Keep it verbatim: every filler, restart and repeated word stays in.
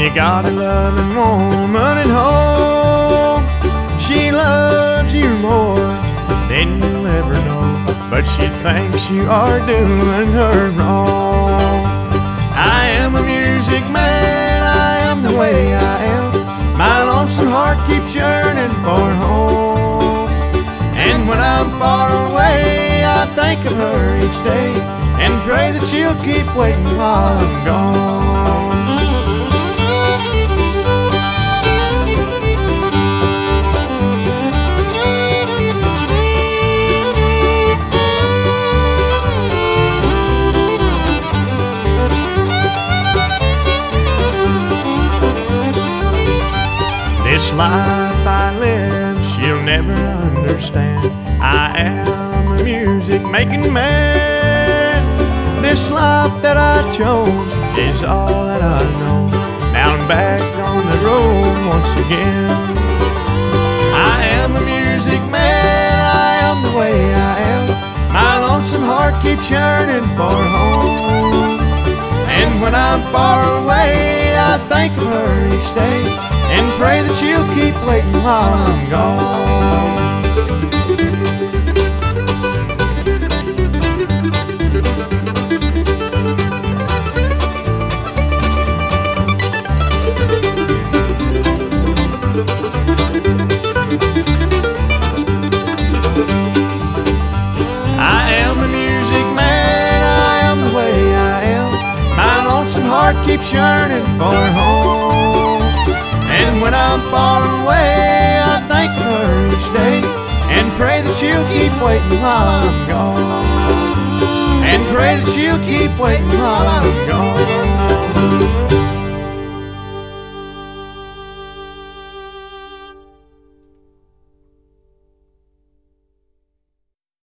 you got a loving woman at home, she loves you more than you'll ever know, but she thinks you are doing her wrong. I am a music man, I am the way I am. My lonesome heart keeps yearning for home. And when I'm far away, I think of her each day and pray that she'll keep waiting while I'm gone. This life I live, she'll never understand. I am a music making man. This life that I chose is all that I know. Now I'm back on the road once again. I am a music man, I am the way I am. My lonesome heart keeps yearning for home. And when I'm far away, I think of her each day and pray that she'll keep waiting while I'm gone. I am a music man, I am the way I am. My lonesome heart keeps yearning for home. And when I'm far away, I think of her each day and pray that she'll keep waiting while I'm gone. And pray that she'll keep waiting while I'm gone.